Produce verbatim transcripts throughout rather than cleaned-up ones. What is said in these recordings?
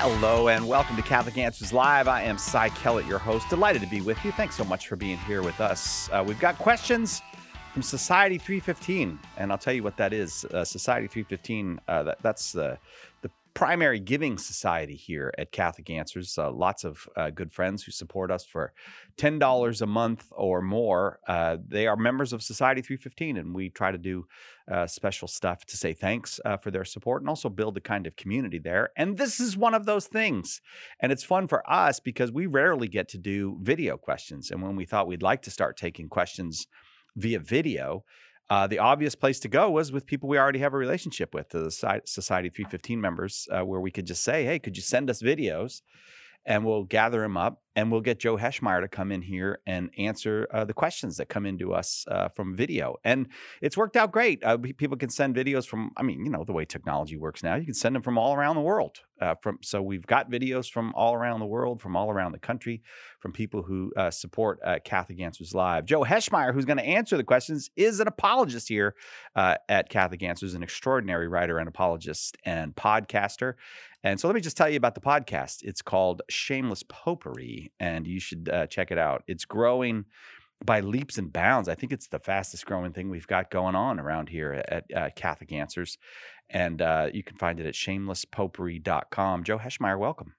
Hello and welcome to Catholic Answers Live. I am Cy Kellett, your host. Delighted to be with you. Thanks so much for being here with us. Uh, we've got questions from Society three fifteen, and I'll tell you what that is. Uh, Society three fifteen, uh, that, that's the, the primary giving society here at Catholic Answers. Uh, lots of uh, good friends who support us for ten dollars a month or more. Uh, they are members of Society three fifteen, and we try to do uh, special stuff to say thanks uh, for their support and also build a kind of community there. And this is one of those things. And it's fun for us because we rarely get to do video questions. And when we thought we'd like to start taking questions via video, Uh, the obvious place to go was with people we already have a relationship with, the Society three fifteen members, uh, where we could just say, hey, could you send us videos? And we'll gather them up and we'll get Joe Heschmeyer to come in here and answer uh, the questions that come into us uh, from video. And it's worked out great. Uh, people can send videos from, I mean, you know, the way technology works now, you can send them from all around the world. Uh, from So we've got videos from all around the world, from all around the country, from people who uh, support uh, Catholic Answers Live. Joe Heschmeyer, who's going to answer the questions, is an apologist here uh, at Catholic Answers, an extraordinary writer and apologist and podcaster. And so let me just tell you about the podcast. It's called Shameless Popery, and you should uh, check it out. It's growing by leaps and bounds. I think it's the fastest growing thing we've got going on around here at, at uh, Catholic Answers. And uh, you can find it at shameless popery dot com. Joe Heschmeyer, welcome.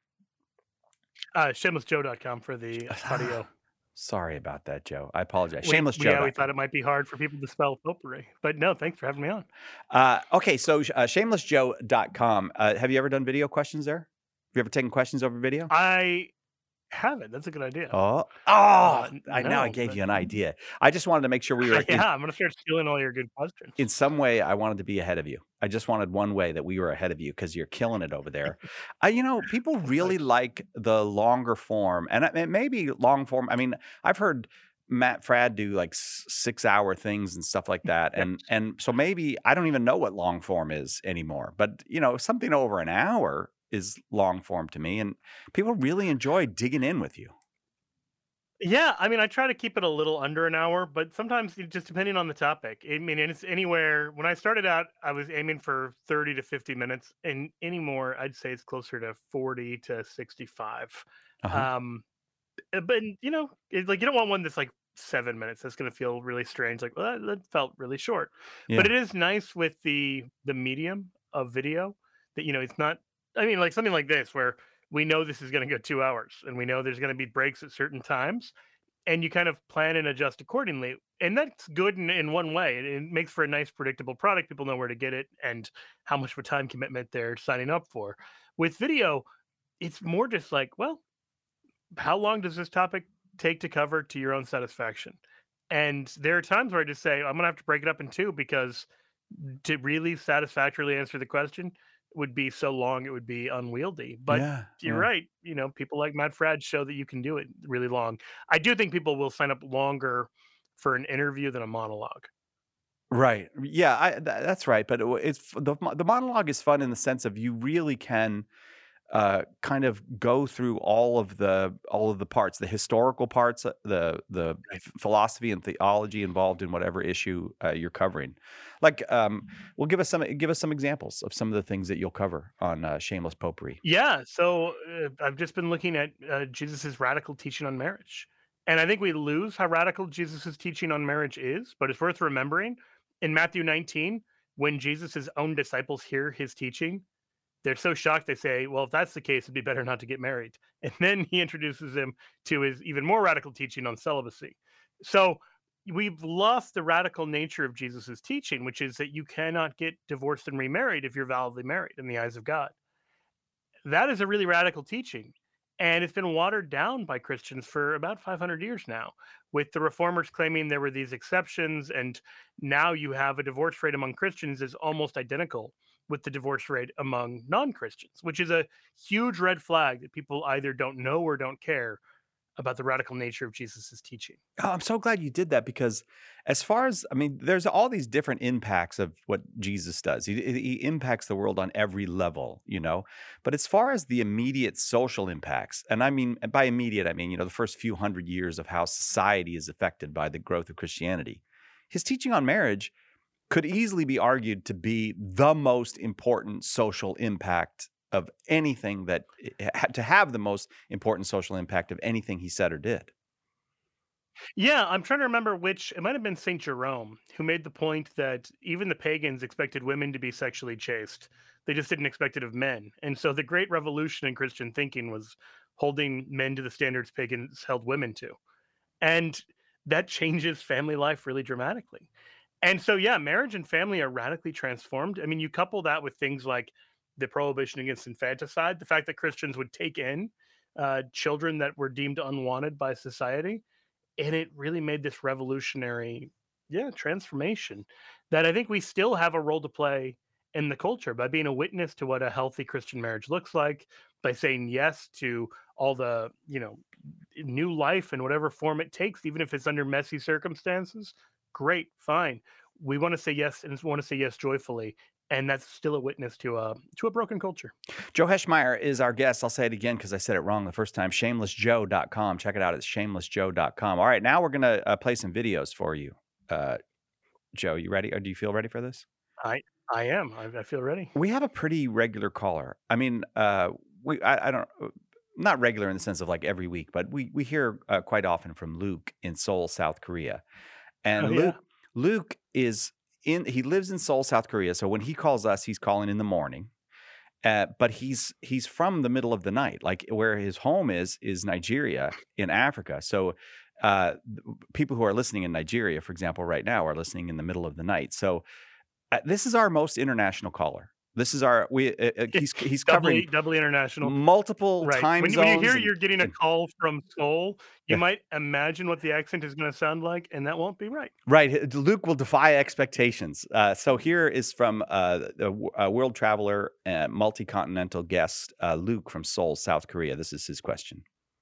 Uh, shameless joe dot com for the audio. Sorry about that, Joe. I apologize. We, Shameless Joe. Yeah, we thought it might be hard for people to spell potpourri, but no, thanks for having me on. Uh, okay, so uh, shameless joe dot com. Uh, have you ever done video questions there? Have you ever taken questions over video? I haven't. That's a good idea. Oh, oh! Uh, I no, now I gave but- you an idea. I just wanted to make sure we were. in- yeah, I'm gonna start stealing all your good questions. in some way, I wanted to be ahead of you. I just wanted one way that we were ahead of you because you're killing it over there. Uh, you know, people really like the longer form, and it may be long form. I mean, I've heard Matt Fradd do like s- six hour things and stuff like that, and and so maybe I don't even know what long form is anymore. But you know, something over an hour is long form to me, and people really enjoy digging in with you. Yeah, I mean, I try to keep it a little under an hour, but sometimes it just depending on the topic. I mean, it's anywhere. When I started out, I was aiming for thirty to fifty minutes, and anymore, I'd say it's closer to forty to sixty-five. Uh-huh. Um, uh, but you know, it, like you don't want one that's like seven minutes. That's going to feel really strange. Like, well, that, that felt really short. Yeah. But it is nice with the the medium of video that you know it's not. I mean, like something like this where we know this is going to go two hours, and we know there's going to be breaks at certain times, and you kind of plan and adjust accordingly. And that's good in, in one way. It, it makes for a nice, predictable product. People know where to get it and how much of a time commitment they're signing up for. With video, it's more just like, well, how long does this topic take to cover to your own satisfaction? And there are times where I just say, I'm going to have to break it up in two because to really satisfactorily answer the question would be so long it would be unwieldy. But yeah, you're yeah. right. You know, people like Matt Fradd show that you can do it really long. I do think people will sign up longer for an interview than a monologue. Right. Yeah, I, th- that's right. But it, it's the the monologue is fun in the sense of you really can uh, kind of go through all of the all of the parts, the historical parts, uh, the the Right. f- philosophy and theology involved in whatever issue uh, you're covering. Like, um, well, give us some give us some examples of some of the things that you'll cover on uh, Shameless Popery. Yeah. So uh, I've just been looking at uh, Jesus's radical teaching on marriage. And I think we lose how radical Jesus's teaching on marriage is, but it's worth remembering. In Matthew nineteen, when Jesus's own disciples hear his teaching, they're so shocked they say, well, if that's the case, it'd be better not to get married. And then he introduces them to his even more radical teaching on celibacy. So we've lost the radical nature of Jesus's teaching, which is that you cannot get divorced and remarried if you're validly married in the eyes of God. That is a really radical teaching. And it's been watered down by Christians for about five hundred years now, with the reformers claiming there were these exceptions. And now you have a divorce rate among Christians is almost identical with the divorce rate among non-Christians, which is a huge red flag that people either don't know or don't care about the radical nature of Jesus's teaching. Oh, I'm so glad you did that because, as far as I mean, there's all these different impacts of what Jesus does. He, he impacts the world on every level, you know. But as far as the immediate social impacts, and I mean by immediate, I mean you know the first few hundred years of how society is affected by the growth of Christianity, his teaching on marriage could easily be argued to be the most important social impact of anything that had to have the most important social impact of anything he said or did. Yeah, I'm trying to remember which it might have been Saint Jerome who made the point that even the pagans expected women to be sexually chaste. They just didn't expect it of men. And so the great revolution in Christian thinking was holding men to the standards pagans held women to. And that changes family life really dramatically. And so, yeah, marriage and family are radically transformed. I mean, you couple that with things like the prohibition against infanticide, the fact that Christians would take in uh, children that were deemed unwanted by society, and it really made this revolutionary, yeah, transformation that I think we still have a role to play in the culture by being a witness to what a healthy Christian marriage looks like, by saying yes to all the, you know, new life in whatever form it takes, even if it's under messy circumstances. Great, fine. We want to say yes and want to say yes joyfully, and that's still a witness to a to a broken culture. Joe Heschmeyer is our guest. I'll say it again because I said it wrong the first time. shameless joe dot com. Check it out. It's shameless joe dot com. All right, now we're going to uh, play some videos for you. Uh, Joe, you ready? Or do you feel ready for this? I I am. I, I feel ready. We have a pretty regular caller. I mean, uh, we I, I don't not regular in the sense of like every week, but we we hear uh, quite often from Luke in Seoul, South Korea. And Oh yeah. Luke Luke is in he lives in Seoul, South Korea. So when he calls us, he's calling in the morning. Uh, but he's he's from the middle of the night, like where his home is is Nigeria in Africa. So uh, people who are listening in Nigeria, for example, right now are listening in the middle of the night. So uh, this is our most international caller. This is our we uh, uh, he's he's covering doubly, doubly international. multiple Right. time When, you- zones. when you hear and- you're getting a and- call from Seoul, you Yeah. might imagine what the accent is going to sound like, and that won't be right. Right. Luke will defy expectations. Uh, so here is from uh, the uh, world traveler, uh, multi-continental guest, uh, Luke from Seoul, South Korea. This is his question.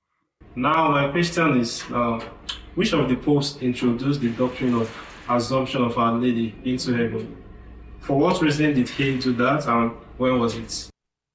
Now, my question is, uh, which of the popes introduced the doctrine of assumption of Our Lady into heaven? For what reason did he do that, and when was it?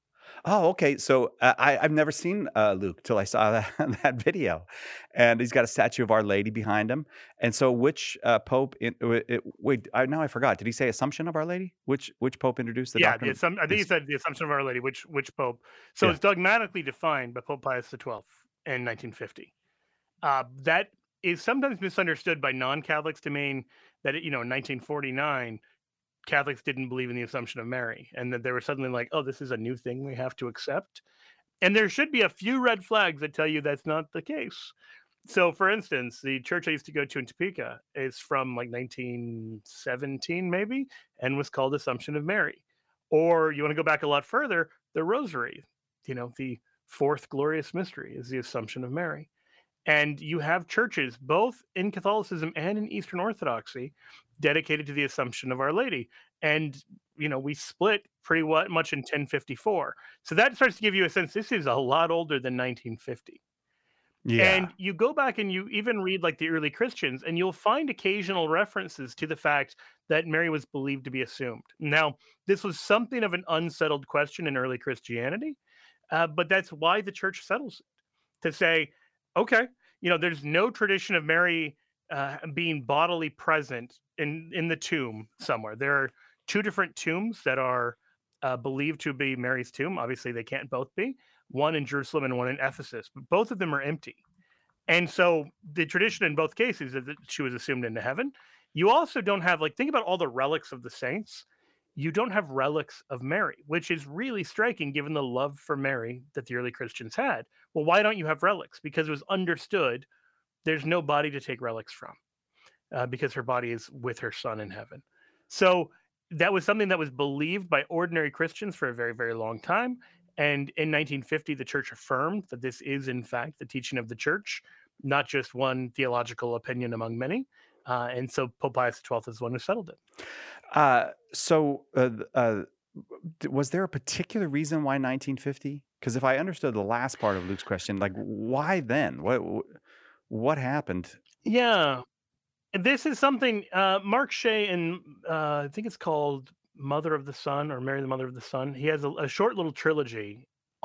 Oh, okay. So uh, I, I've never seen uh, Luke till I saw that, that video, and he's got a statue of Our Lady behind him. And so, which uh, pope? In, it, it, wait, I, now I forgot. Did he say Assumption of Our Lady? Which which pope introduced the yeah, doctrine? the of- assum- I think he this- said the Assumption of Our Lady, which which pope. So Yeah. it's dogmatically defined by Pope Pius the twelfth in nineteen fifty. Uh, that is sometimes misunderstood by non-Catholics to mean that, you know, in nineteen forty-nine, Catholics didn't believe in the Assumption of Mary, and that they were suddenly like, oh, this is a new thing we have to accept. And there should be a few red flags that tell you that's not the case. So, for instance, the church I used to go to in Topeka is from like nineteen seventeen, maybe, and was called Assumption of Mary. Or you want to go back a lot further, the Rosary, you know, the fourth glorious mystery is the Assumption of Mary. And you have churches, both in Catholicism and in Eastern Orthodoxy, dedicated to the Assumption of Our Lady. And, you know, we split pretty wa- much in ten fifty-four. So that starts to give you a sense this is a lot older than nineteen fifty. yeah. And you go back and you even read like the early Christians, and you'll find occasional references to the fact that Mary was believed to be assumed. Now, this was something of an unsettled question in early Christianity, uh, but that's why the church settles it to say, okay, you know, there's no tradition of Mary uh, being bodily present in in the tomb somewhere. There are two different tombs that are uh, believed to be Mary's tomb. Obviously, they can't both be. One in Jerusalem and one in Ephesus, but both of them are empty. And so the tradition in both cases is that she was assumed into heaven. You also don't have, like, think about all the relics of the saints. You don't have relics of Mary, which is really striking given the love for Mary that the early Christians had. Well, why don't you have relics? Because it was understood there's no body to take relics from uh, because her body is with her son in heaven. So that was something that was believed by ordinary Christians for a very, very long time. And in nineteen fifty, the church affirmed that this is, in fact, the teaching of the church, not just one theological opinion among many. Uh, and so Pope Pius the twelfth is the one who settled it. Uh, so, uh, th- uh, d- was there a particular reason why nineteen fifty? Because if I understood the last part of Luke's question, like why then? What what happened? Yeah. This is something uh, Mark Shea in, uh, I think it's called Mother of the Sun or Mary the Mother of the Sun. He has a, a short little trilogy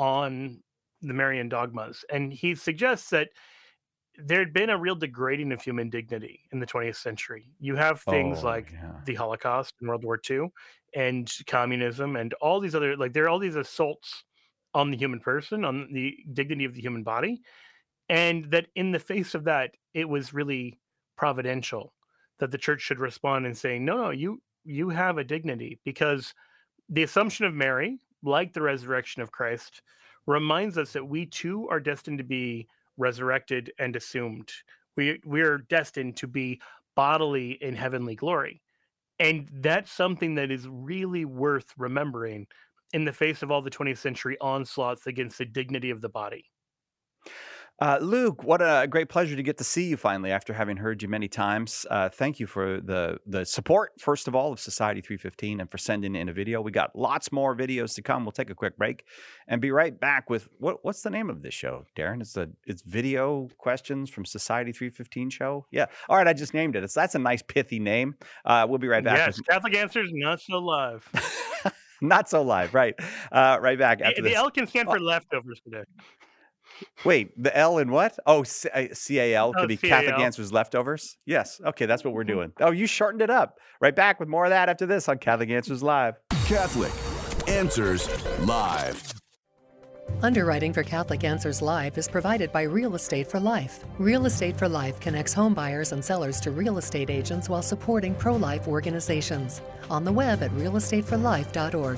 on the Marian dogmas. And he suggests that there had been a real degrading of human dignity in the twentieth century. You have things Oh, like yeah. the Holocaust in World War Two and communism and all these other, like, there are all these assaults on the human person, on the dignity of the human body, and that in the face of that, it was really providential that the church should respond and say, no, no, you you have a dignity, because the Assumption of Mary, like the resurrection of Christ, reminds us that we too are destined to be resurrected and assumed. We we are destined to be bodily in heavenly glory. And that's something that is really worth remembering in the face of all the twentieth century onslaughts against the dignity of the body. Uh, Luke, what a great pleasure to get to see you finally after having heard you many times. Uh, thank you for the the support, first of all, of Society three fifteen, and for sending in a video. We got lots more videos to come. We'll take a quick break and be right back with, what what's the name of this show, Darren? It's the it's Video Questions from Society three fifteen Show? Yeah. All right, I just named it. It's, that's a nice, pithy name. Uh, we'll be right back. Yes, with... Catholic Answers, Not So Live. Not so live, right. Uh, right back after the this. L can stand for oh. leftovers today. Wait, the L in what? Oh, C A L could Oh, be C A L. Catholic Answers Leftovers. Yes. Okay, that's what we're doing. Oh, you shortened it up. Right back with more of that after this on Catholic Answers Live. Catholic Answers Live. Underwriting for Catholic Answers Live is provided by Real Estate for Life. Real Estate for Life connects home buyers and sellers to real estate agents while supporting pro-life organizations. On the web at real estate for life dot org.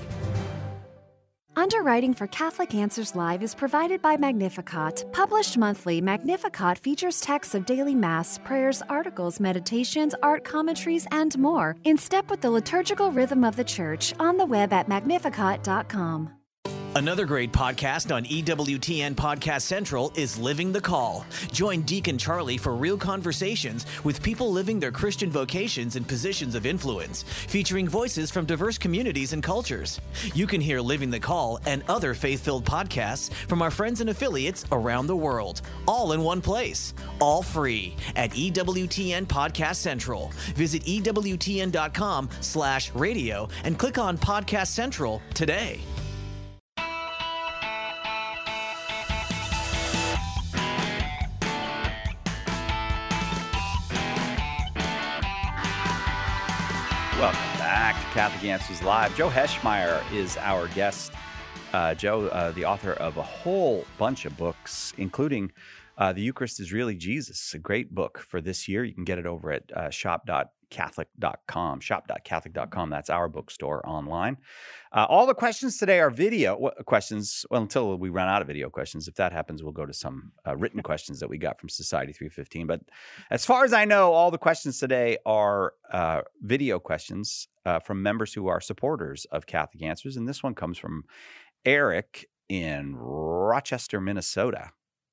Underwriting for Catholic Answers Live is provided by Magnificat. Published monthly, Magnificat features texts of daily Mass, prayers, articles, meditations, art commentaries, and more, in step with the liturgical rhythm of the Church, on the web at magnificat dot com. Another great podcast on E W T N Podcast Central is Living the Call. Join Deacon Charlie for real conversations with people living their Christian vocations in positions of influence, featuring voices from diverse communities and cultures. You can hear Living the Call and other faith-filled podcasts from our friends and affiliates around the world, all in one place, all free at E W T N Podcast Central. Visit E W T N dot com slash radio and click on Podcast Central today. Welcome back to Catholic Answers Live. Joe Heschmeyer is our guest. Uh, Joe, uh, the author of a whole bunch of books, including uh, The Eucharist is Really Jesus, a great book for this year. You can get it over at uh, shop dot catholic dot com, shop dot catholic dot com. That's our bookstore online. Uh, all the questions today are video questions, well, until we run out of video questions. If that happens, we'll go to some uh, written questions that we got from Society three fifteen. But as far as I know, all the questions today are uh, video questions uh, from members who are supporters of Catholic Answers. And this one comes from Eric in Rochester, Minnesota.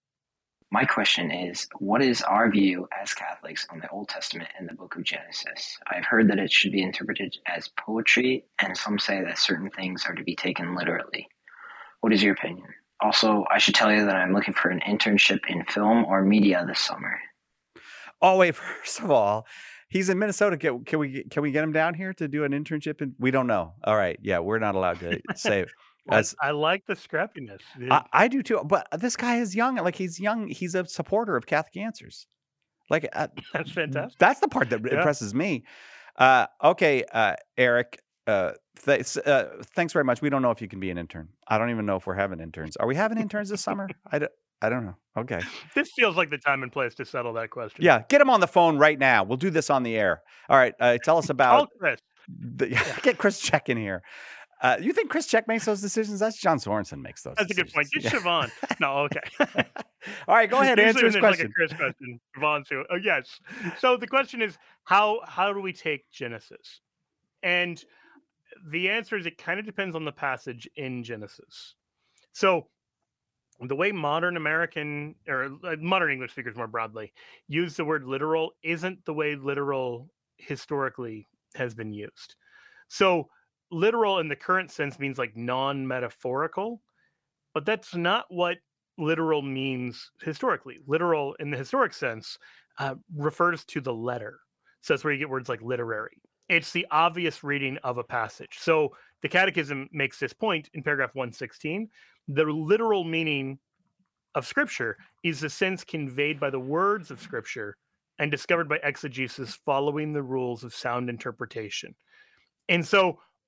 My question is, what is our view as Catholics on the Old Testament and the book of Genesis? I've heard that it should be interpreted as poetry, and some say that certain things are to be taken literally. What is your opinion? Also, I should tell you that I'm looking for an internship in film or media this summer. Oh, wait, first of all, he's in Minnesota. Can, can we can we get him down here to do an internship? In, we don't know. All right. Yeah, we're not allowed to say As, I like the scrappiness. I, I do too, but this guy is young. Like he's young. He's a supporter of Catholic Answers. Like uh, that's fantastic. That's the part that yeah. impresses me. Uh, okay, uh, Eric. Uh, th- uh, thanks very much. We don't know if you can be an intern. I don't even know if we're having interns. Are we having interns this summer? I don't, I don't know. Okay. This feels like the time and place to settle that question. Yeah, get him on the phone right now. We'll do this on the air. All right. Uh, tell us about. Call Chris. The, yeah, get Chris Check in here. Uh, you think Chris Check makes those decisions? That's John Sorensen makes those That's decisions. a good point. Get yeah. Siobhan. No, okay. All right, go ahead. Answer his question. Like a Chris question. Siobhan too. Oh, yes. So the question is, how how do we take Genesis? And the answer is it kind of depends on the passage in Genesis. So the way modern American, or modern English speakers more broadly, use the word literal isn't the way literal historically has been used. So literal in the current sense means like non-metaphorical, but that's not what literal means historically. Literal in the historic sense uh, refers to the letter. So that's where you get words like literary. It's the obvious reading of a passage. So the Catechism makes this point in paragraph one sixteen. The literal meaning of Scripture is the sense conveyed by the words of Scripture and discovered by exegesis following the rules of sound interpretation. And so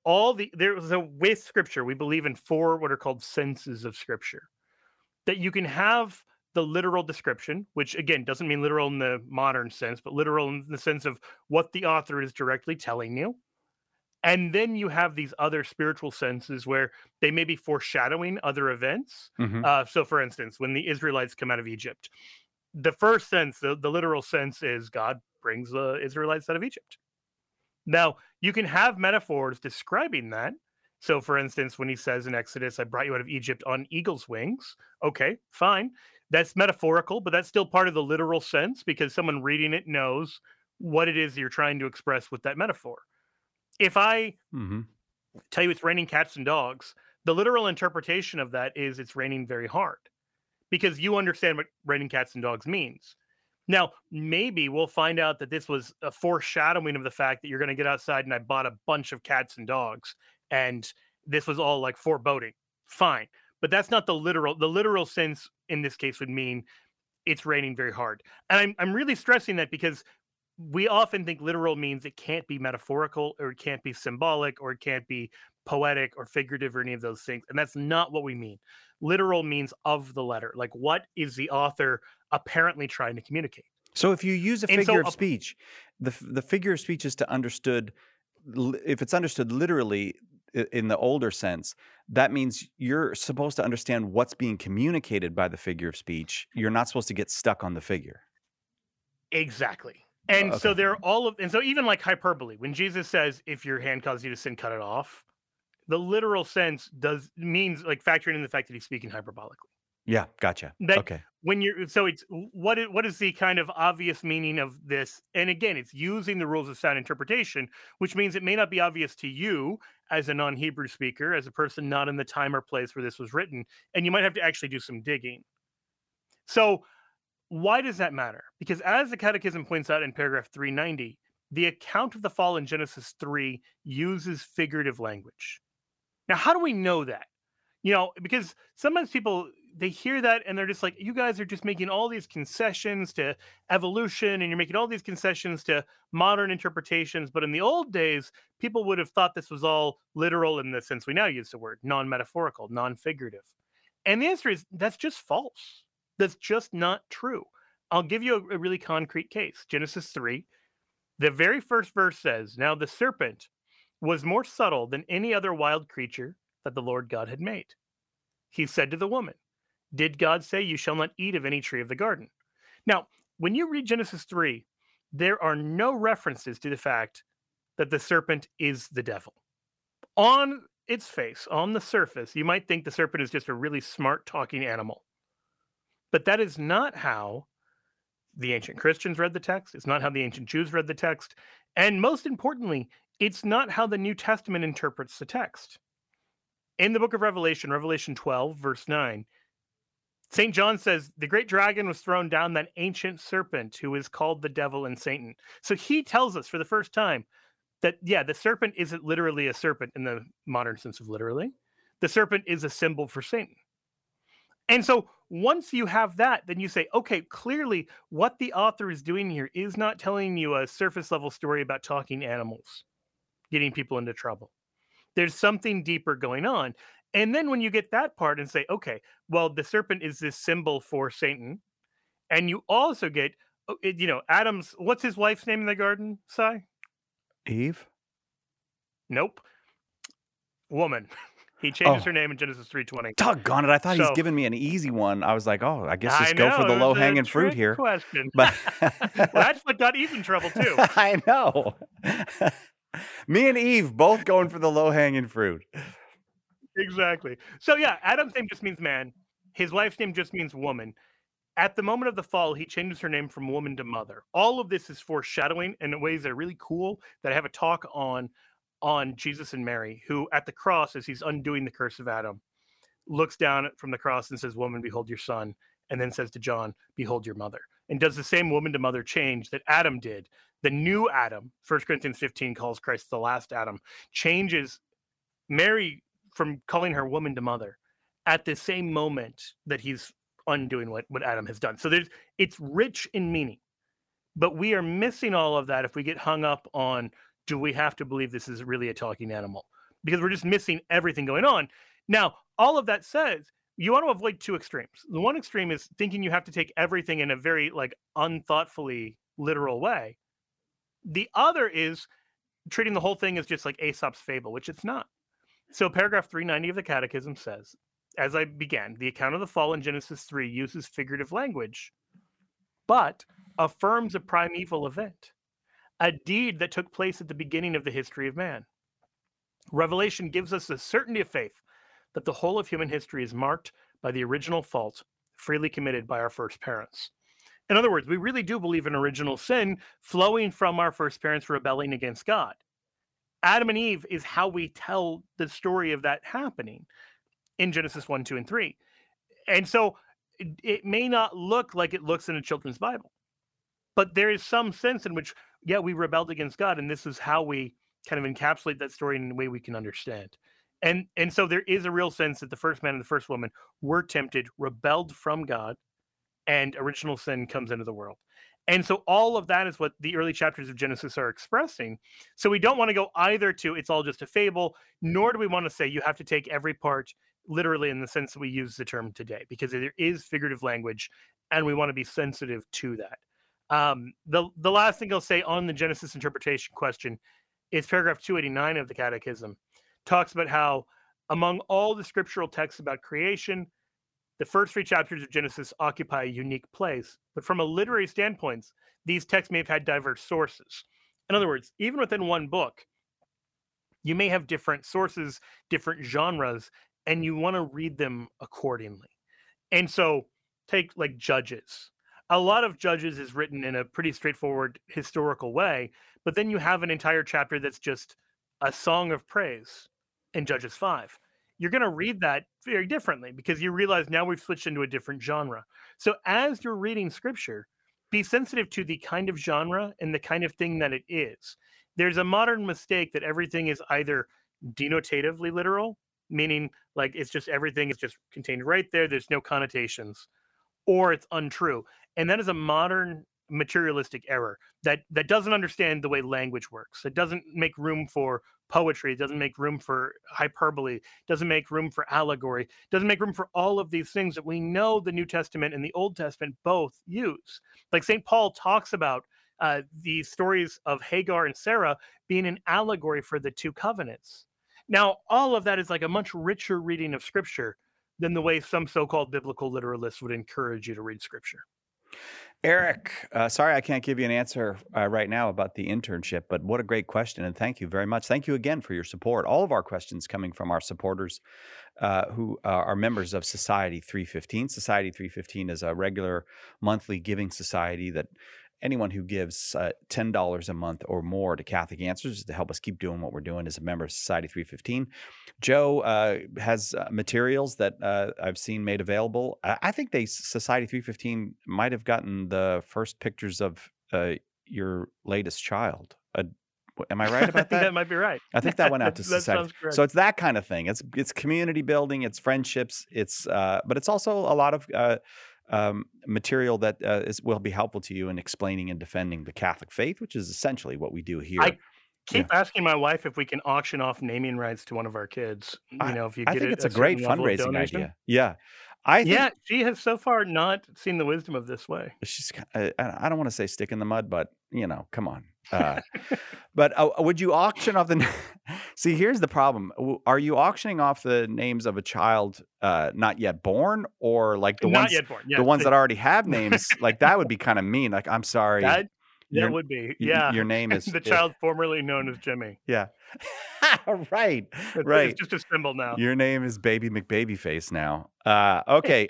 all the there's a with Scripture, we believe in four what are called senses of Scripture. That you can have the literal description, which again doesn't mean literal in the modern sense, but literal in the sense of what the author is directly telling you. And then you have these other spiritual senses where they may be foreshadowing other events. Mhm. Uh, so, for instance, when the Israelites come out of Egypt, the first sense, the, the literal sense is God brings the Israelites out of Egypt. Now, you can have metaphors describing that. So, for instance, when he says in Exodus, I brought you out of Egypt on eagle's wings. Okay, fine. That's metaphorical, but that's still part of the literal sense because someone reading it knows what it is you're trying to express with that metaphor. If I Mm-hmm. tell you it's raining cats and dogs, the literal interpretation of that is it's raining very hard because you understand what raining cats and dogs means. Now, maybe we'll find out that this was a foreshadowing of the fact that you're going to get outside and I bought a bunch of cats and dogs and this was all like foreboding. Fine. But that's not the literal. The literal sense in this case would mean it's raining very hard. And I'm, I'm really stressing that because we often think literal means it can't be metaphorical or it can't be symbolic or it can't be poetic or figurative or any of those things. And that's not what we mean. Literal means of the letter. Like what is the author apparently trying to communicate? So if you use a And figure so of a- speech, the f- the figure of speech is to understood. li- If it's understood literally i- in the older sense, that means you're supposed to understand what's being communicated by the figure of speech. You're not supposed to get stuck on the figure. Exactly. And so Okay. there are all of, and so even like hyperbole, when Jesus says, if your hand causes you to sin, cut it off, the literal sense does means like factoring in the fact that he's speaking hyperbolically. Yeah, gotcha. That Okay. when you're, so it's what is, what is the kind of obvious meaning of this? And again, it's using the rules of sound interpretation, which means it may not be obvious to you as a non-Hebrew speaker, as a person not in the time or place where this was written, and you might have to actually do some digging. So why does that matter? Because as the Catechism points out in paragraph three ninety, the account of the fall in Genesis three uses figurative language. Now, how do we know that? You know, because sometimes people, they hear that and they're just like, you guys are just making all these concessions to evolution and you're making all these concessions to modern interpretations. But in the old days, people would have thought this was all literal in the sense we now use the word, non-metaphorical, non-figurative. And the answer is that's just false. That's just not true. I'll give you a, a really concrete case. Genesis three, the very first verse says, now the serpent was more subtle than any other wild creature that the Lord God had made. He said to the woman, did God say you shall not eat of any tree of the garden? Now, when you read Genesis three, there are no references to the fact that the serpent is the devil. On its face, on the surface, you might think the serpent is just a really smart talking animal. But that is not how the ancient Christians read the text. It's not how the ancient Jews read the text. And most importantly, it's not how the New Testament interprets the text. In the book of Revelation, Revelation twelve, verse nine, Saint John says, the great dragon was thrown down, that ancient serpent who is called the devil and Satan. So he tells us for the first time that, yeah, the serpent isn't literally a serpent in the modern sense of literally. The serpent is a symbol for Satan. And so once you have that, then you say, okay, clearly what the author is doing here is not telling you a surface level story about talking animals, getting people into trouble. There's something deeper going on. And then when you get that part and say, okay, well, the serpent is this symbol for Satan. And you also get, you know, Adam's, what's his wife's name in the garden, Si? Eve? Nope. Woman. He changes Oh. her name in Genesis three twenty. Doggone it. I thought So- he's giving me an easy one. I was like, oh, I guess I just go for know, the it was low a hanging fruit trick here. question. But Well, that's what got Eve in trouble too. I know. Me and Eve both going for the low hanging fruit. Exactly. So yeah, Adam's name just means man. His wife's name just means woman. At the moment of the fall, he changes her name from woman to mother. All of this is foreshadowing in ways that are really cool that I have a talk on on Jesus and Mary, who at the cross, as he's undoing the curse of Adam, looks down from the cross and says, woman, behold your son, and then says to John, behold your mother, and does the same woman to mother change that Adam did. The new Adam, First Corinthians fifteen calls Christ the last Adam, changes Mary from calling her woman to mother at the same moment that he's undoing what, what Adam has done. So there's it's rich in meaning, but we are missing all of that if we get hung up on, do we have to believe this is really a talking animal? because we're just missing everything going on. Now, all of that says, you want to avoid two extremes. The one extreme is thinking you have to take everything in a very like unthoughtfully literal way. The other is treating the whole thing as just like Aesop's fable, which it's not. So paragraph three ninety of the Catechism says, as I began, the account of the fall in Genesis three uses figurative language, but affirms a primeval event, a deed that took place at the beginning of the history of man. Revelation gives us the certainty of faith that the whole of human history is marked by the original fault freely committed by our first parents. In other words, we really do believe in original sin flowing from our first parents rebelling against God. Adam and Eve is how we tell the story of that happening in Genesis one, two, and three. And so it, it may not look like it looks in a children's Bible, but there is some sense in which, yeah, we rebelled against God, and this is how we kind of encapsulate that story in a way we can understand. And, and so there is a real sense that the first man and the first woman were tempted, rebelled from God, and original sin comes into the world. And so all of that is what the early chapters of Genesis are expressing. So we don't want to go either to it's all just a fable, nor do we want to say you have to take every part literally in the sense that we use the term today, because there is figurative language, and we want to be sensitive to that. Um, the, the last thing I'll say on the Genesis interpretation question is paragraph two eighty-nine of the Catechism. Talks about how among all the scriptural texts about creation, the first three chapters of Genesis occupy a unique place. But from a literary standpoint, these texts may have had diverse sources. In other words, even within one book, you may have different sources, different genres, and you want to read them accordingly. And so take like Judges. A lot of Judges is written in a pretty straightforward historical way, but then you have an entire chapter that's just a song of praise in Judges five. You're going to read that very differently because you realize now we've switched into a different genre. So as you're reading scripture, be sensitive to the kind of genre and the kind of thing that it is. There's a modern mistake that everything is either denotatively literal, meaning like it's just everything is just contained right there, there's no connotations, or it's untrue. And that is a modern materialistic error that that doesn't understand the way language works. It doesn't make room for poetry, it doesn't make room for hyperbole, doesn't make room for allegory, doesn't make room for all of these things that we know the New Testament and the Old Testament both use. Like Saint Paul talks about uh, the stories of Hagar and Sarah being an allegory for the two covenants. Now, all of that is like a much richer reading of scripture than the way some so-called biblical literalists would encourage you to read scripture. Eric, uh, sorry I can't give you an answer uh, right now about the internship, but what a great question, and thank you very much. Thank you again for your support. All of our questions coming from our supporters uh, who uh, are members of Society three fifteen. Society three fifteen is a regular monthly giving society that anyone who gives uh, ten dollars a month or more to Catholic Answers to help us keep doing what we're doing is a member of Society three fifteen. Joe uh, has uh, materials that uh, I've seen made available. I, I think they Society three fifteen might have gotten the first pictures of uh, your latest child. Uh, am I right about I think that? that might be right. I think that went out to that Society. sounds correct. So it's that kind of thing. It's it's community building, it's friendships, it's uh, but it's also a lot of uh, Um, material that uh, is, will be helpful to you in explaining and defending the Catholic faith, which is essentially what we do here. I keep yeah. asking my wife if we can auction off naming rights to one of our kids. You I, know, if you I get think it, it's a, a great fundraising idea. Yeah, I think, yeah. She has so far not seen the wisdom of this way. She's. I, I don't want to say stick in the mud, but you know, come on. Uh, but uh, would you auction off the? See, here's the problem. Are you auctioning off the names of a child uh, not yet born, or like the not ones yet born? Yeah. the ones that already have names? Like that would be kind of mean. Like, I'm sorry. That, that your, would be. Yeah. Your name is the child is, formerly known as Jimmy. Yeah. right. It's, right. It's just a symbol now. Your name is Baby McBabyface now. Uh, okay.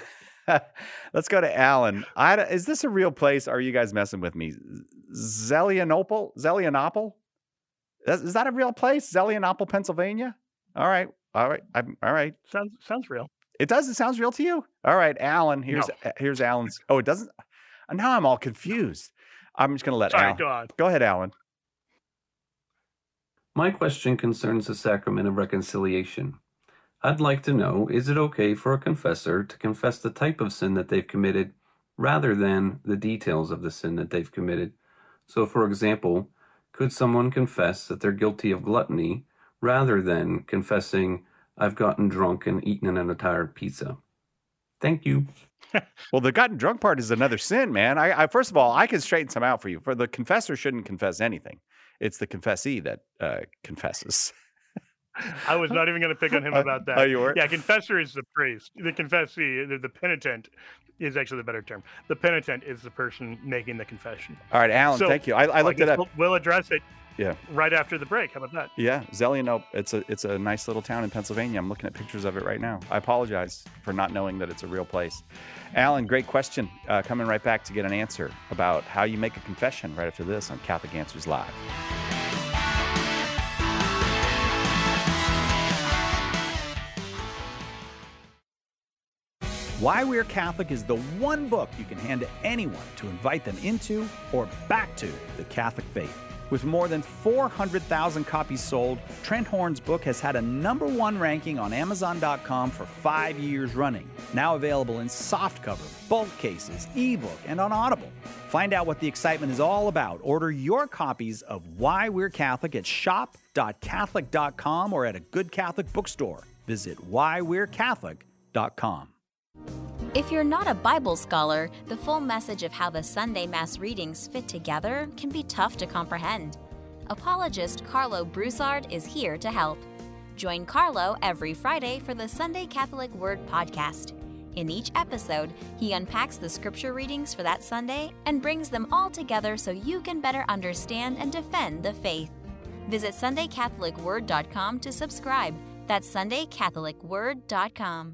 Let's go to Alan. I, is this a real place? Or are you guys messing with me? Zelianople? Zelianople? Is, is that a real place? Zelianople, Pennsylvania? All right. All right. I'm, all right. Sounds sounds real. It does. It sounds real to you? All right, Alan. Here's no. here's Alan's. Oh, it doesn't. Now I'm all confused. I'm just going to let Sorry, Alan. Go on. Go ahead, Alan. My question concerns the sacrament of reconciliation. I'd like to know, is it okay for a confessor to confess the type of sin that they've committed rather than the details of the sin that they've committed? So, for example, could someone confess that they're guilty of gluttony rather than confessing, I've gotten drunk and eaten an entire pizza. Thank you. Well, the gotten drunk part is another sin, man. I, I first of all, I can straighten some out for you. For the confessor shouldn't confess anything. It's the confessee that uh, confesses. I was not even going to pick on him about that. Oh, you were? Yeah, confessor is the priest. The confessee, the, the penitent is actually the better term. The penitent is the person making the confession. All right, Alan, So, thank you. I, I well, looked guess it up. We'll, we'll address it Yeah. right after the break. How about that? Yeah, Zelianope. It's a it's a nice little town in Pennsylvania. I'm looking at pictures of it right now. I apologize for not knowing that it's a real place. Alan, great question. Uh, coming right back to get an answer about how you make a confession right after this on Catholic Answers Live. Why We're Catholic is the one book you can hand to anyone to invite them into or back to the Catholic faith. With more than four hundred thousand copies sold, Trent Horn's book has had a number one ranking on Amazon dot com for five years running. Now available in softcover, bulk cases, ebook, and on Audible. Find out what the excitement is all about. Order your copies of Why We're Catholic at shop dot catholic dot com or at a good Catholic bookstore. Visit why we're catholic dot com. If you're not a Bible scholar, the full message of how the Sunday Mass readings fit together can be tough to comprehend. Apologist Carlo Broussard is here to help. Join Carlo every Friday for the Sunday Catholic Word podcast. In each episode, he unpacks the scripture readings for that Sunday and brings them all together so you can better understand and defend the faith. Visit sunday catholic word dot com to subscribe. That's sunday catholic word dot com.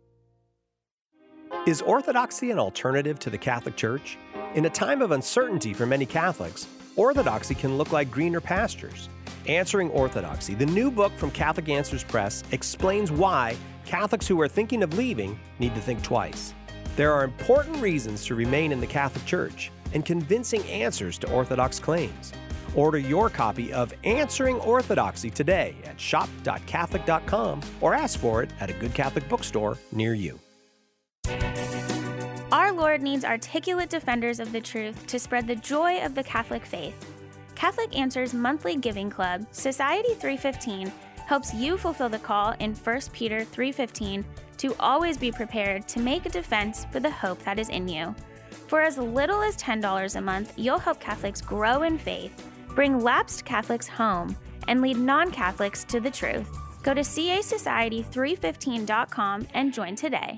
Is orthodoxy an alternative to the Catholic Church? In a time of uncertainty for many Catholics, orthodoxy can look like greener pastures. Answering Orthodoxy, the new book from Catholic Answers Press, explains why Catholics who are thinking of leaving need to think twice. There are important reasons to remain in the Catholic Church and convincing answers to Orthodox claims. Order your copy of Answering Orthodoxy today at shop dot catholic dot com or ask for it at a good Catholic bookstore near you. Our Lord needs articulate defenders of the truth to spread the joy of the Catholic faith. Catholic Answers monthly giving club, Society three fifteen, helps you fulfill the call in First Peter three fifteen to always be prepared to make a defense for the hope that is in you. For as little as ten dollars a month, you'll help Catholics grow in faith, bring lapsed Catholics home, and lead non-Catholics to the truth. Go to c a society three fifteen dot com and join today.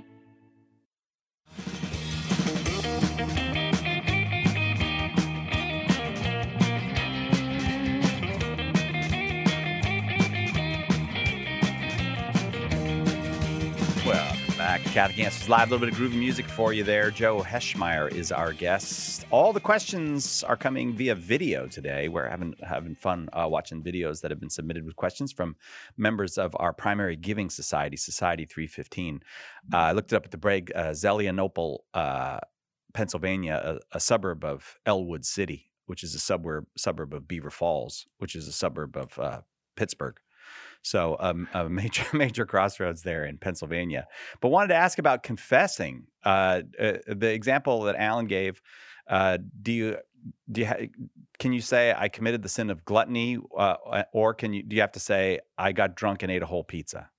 Back to Catholic Answers Live. A little bit of groovy music for you there. Joe Heschmeyer is our guest. All the questions are coming via video today. We're having having fun uh, watching videos that have been submitted with questions from members of our primary giving society, Society three fifteen. Uh, I looked it up at the break. Uh, Zelianople, uh, Pennsylvania, a, a suburb of Elwood City, which is a suburb suburb of Beaver Falls, which is a suburb of uh, Pittsburgh. So um, a major major crossroads there in Pennsylvania. But wanted to ask about confessing. Uh, uh, the example that Alan gave. Uh, do you do you ha- can you say I committed the sin of gluttony, uh, or can you do you have to say I got drunk and ate a whole pizza?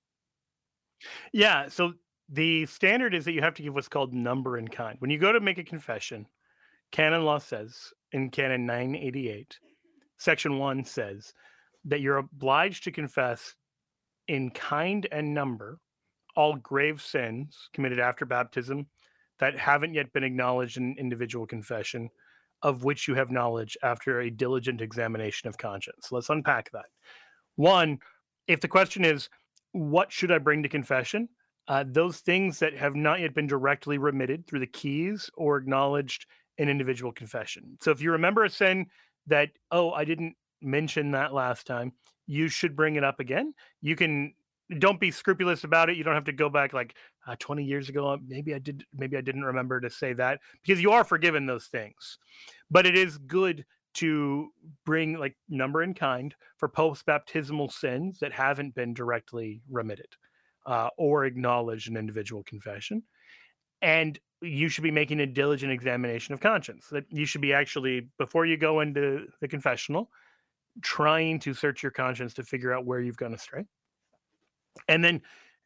Yeah. So the standard is that you have to give what's called number and kind. When you go to make a confession, canon law says in Canon nine eighty-eight, Section one says that you're obliged to confess in kind and number all grave sins committed after baptism that haven't yet been acknowledged in individual confession, of which you have knowledge after a diligent examination of conscience. Let's unpack that. One, if the question is, what should I bring to confession? Uh, those things that have not yet been directly remitted through the keys or acknowledged in individual confession. So if you remember a sin that, oh, I didn't mention that last time, you should bring it up again. You can, don't be scrupulous about it. You don't have to go back like uh, twenty years ago. Maybe I did, maybe I didn't remember to say that, because you are forgiven those things. But it is good to bring like number and kind for post-baptismal sins that haven't been directly remitted uh, or acknowledged in individual confession. And you should be making a diligent examination of conscience. That you should be actually, before you go into the confessional, trying to search your conscience to figure out where you've gone astray. And then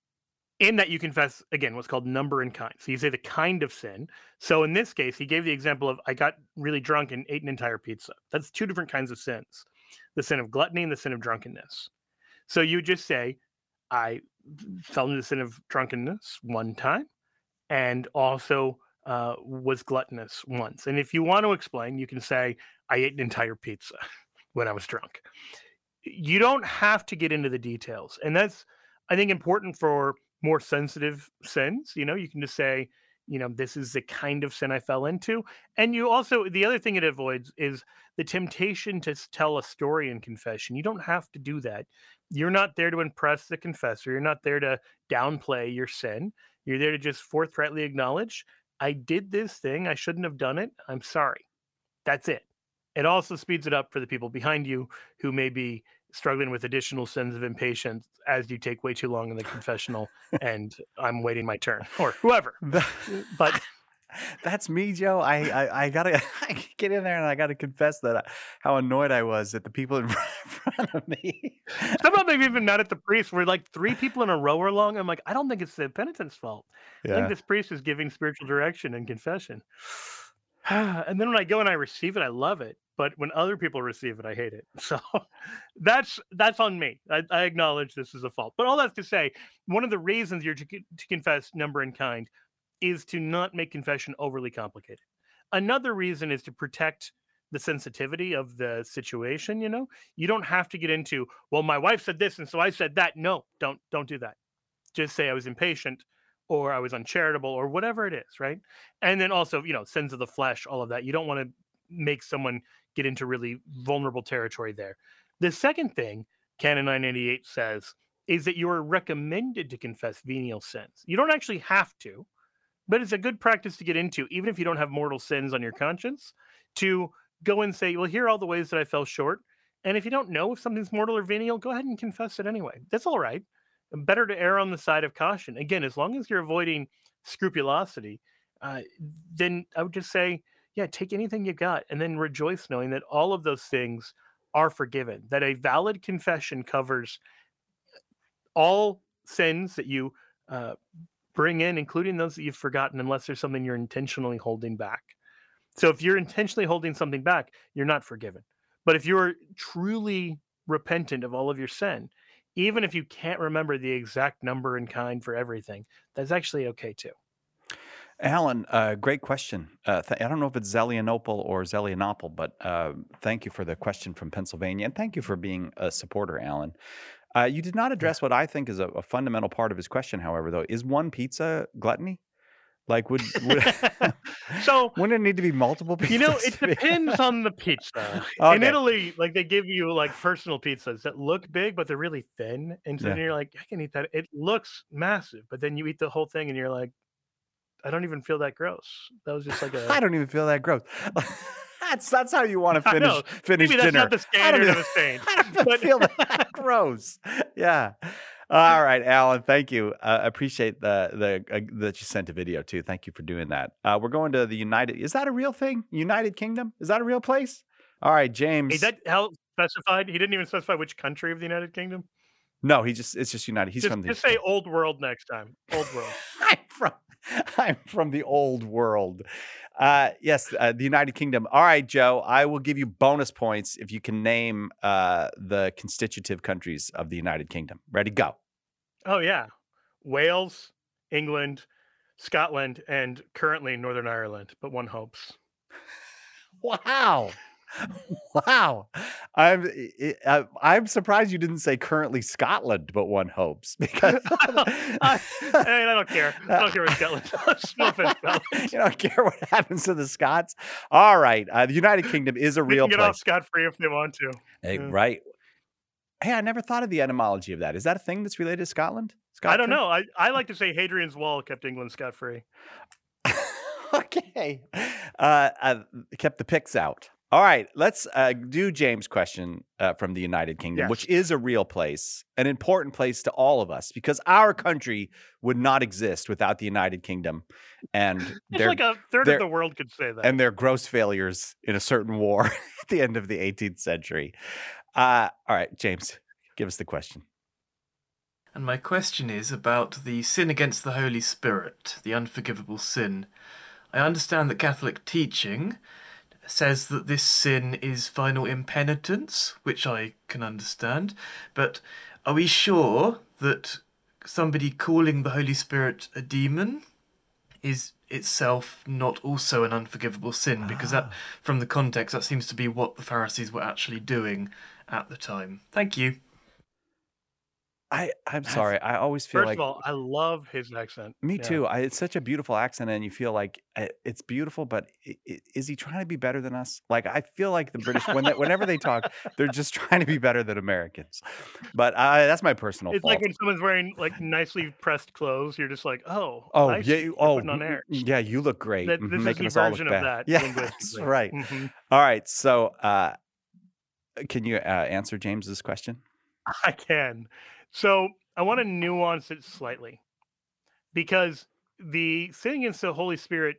in that you confess, again, what's called number and kind. So you say the kind of sin. So in this case, he gave the example of I got really drunk and ate an entire pizza. That's two different kinds of sins. The sin of gluttony and the sin of drunkenness. So you just say, I fell into the sin of drunkenness one time and also uh, was gluttonous once. And if you want to explain, you can say, I ate an entire pizza when I was drunk. You don't have to get into the details. And that's, I think, important for more sensitive sins. You know, you can just say, you know, this is the kind of sin I fell into. And you also, the other thing it avoids is the temptation to tell a story in confession. You don't have to do that. You're not there to impress the confessor. You're not there to downplay your sin. You're there to just forthrightly acknowledge, I did this thing. I shouldn't have done it. I'm sorry. That's it. It also speeds it up for the people behind you who may be struggling with additional sins of impatience as you take way too long in the confessional and I'm waiting my turn, or whoever. But that's me, Joe. I, I, I gotta I get in there and I gotta confess that I, how annoyed I was at the people in front of me. Some of them even mad at the priest. We're like three people in a row or long. I'm like, I don't think it's the penitent's fault. Yeah. I think this priest is giving spiritual direction and confession. And then when I go and I receive it, I love it. But when other people receive it, I hate it. So that's that's on me. I, I acknowledge this is a fault. But all that's to say, one of the reasons you're to, to confess number and kind is to not make confession overly complicated. Another reason is to protect the sensitivity of the situation. You know, you don't have to get into, well, my wife said this and so I said that. No, don't don't do that. Just say I was impatient, or I was uncharitable, or whatever it is, right? And then also, you know, sins of the flesh, all of that. You don't want to make someone get into really vulnerable territory there. The second thing Canon nine eighty-eight says is that you are recommended to confess venial sins. You don't actually have to, but it's a good practice to get into, even if you don't have mortal sins on your conscience, to go and say, well, here are all the ways that I fell short. And if you don't know if something's mortal or venial, go ahead and confess it anyway. That's all right. Better to err on the side of caution. Again, as long as you're avoiding scrupulosity, uh, then I would just say, yeah, take anything you got and then rejoice knowing that all of those things are forgiven, that a valid confession covers all sins that you uh, bring in, including those that you've forgotten, unless there's something you're intentionally holding back. So if you're intentionally holding something back, you're not forgiven. But if you're truly repentant of all of your sin, even if you can't remember the exact number and kind for everything, that's actually okay too. Alan, uh, great question. Uh, th- I don't know if it's Zelianople or Zelianople, but uh, thank you for the question from Pennsylvania. And thank you for being a supporter, Alan. Uh, you did not address what I think is a, a fundamental part of his question, however, though. Is one pizza gluttony? Like, would, would so wouldn't it need to be multiple pizzas? You know, it depends on the pizza. Okay. In Italy, like they give you like personal pizzas that look big, but they're really thin. And so yeah. then you're like, I can eat that. It looks massive, but then you eat the whole thing and you're like, I don't even feel that gross. That was just like a. I don't even feel that gross. that's that's how you want to finish finish Maybe dinner. That's not the standard of a saint. I don't but... feel that gross. Yeah. All right, Alan. Thank you. I uh, appreciate the the uh, that you sent a video too. Thank you for doing that. Uh, we're going to the United. Is that a real thing? United Kingdom? Is that a real place? All right, James. Is that how specified? He didn't even specify which country of the United Kingdom. No, he just it's just United. He's just, from the. Just say old world next time. Old world. I'm from. I'm from the old world. Uh, yes, uh, the United Kingdom. All right, Joe, I will give you bonus points if you can name uh, the constitutive countries of the United Kingdom. Ready, go. Oh, yeah. Wales, England, Scotland, and currently Northern Ireland, but one hopes. Wow. Wow. I'm I'm surprised you didn't say currently Scotland, but one hopes. Because I, I, mean, I don't care. I don't care what Scotland does. No offense, Scotland. You don't care what happens to the Scots? All right. Uh, the United Kingdom is a they real can get place. off scot-free if they want to. Hey, yeah. Right. Hey, I never thought of the etymology of that. Is that a thing that's related to Scotland? I don't know. I, I like to say Hadrian's Wall kept England scot-free. Okay. Uh, I kept the Picts out. All right, let's uh, do James' question uh, from the United Kingdom, yes. which is a real place, an important place to all of us, because our country would not exist without the United Kingdom. And it's like a third of the world could say that. And their gross failures in a certain war at the end of the eighteenth century. Uh, all right, James, give us the question. And my question is about the sin against the Holy Spirit, the unforgivable sin. I understand that Catholic teaching says that this sin is final impenitence, which I can understand, but are we sure that somebody calling the Holy Spirit a demon is itself not also an unforgivable sin? Because that, from the context, that seems to be what the Pharisees were actually doing at the time. Thank you. I, I'm sorry. I always feel First like of all, I love his accent. me Yeah. too. I, it's such a beautiful accent, and you feel like uh, it's beautiful. But i- i- is he trying to be better than us? Like I feel like the British, when they, whenever they talk, they're just trying to be better than Americans. But uh, that's my personal It's fault. like when someone's wearing like nicely pressed clothes, you're just like, oh, Oh nice. yeah, You're you- oh putting on mm, airs. mm, yeah, you look great. That Mhm, this is making the us all look version of bad. that Yes, linguistically. right. Mhm. All right. So, uh, can you uh, answer James's question? I can. So I want to nuance it slightly because the sin against the Holy Spirit,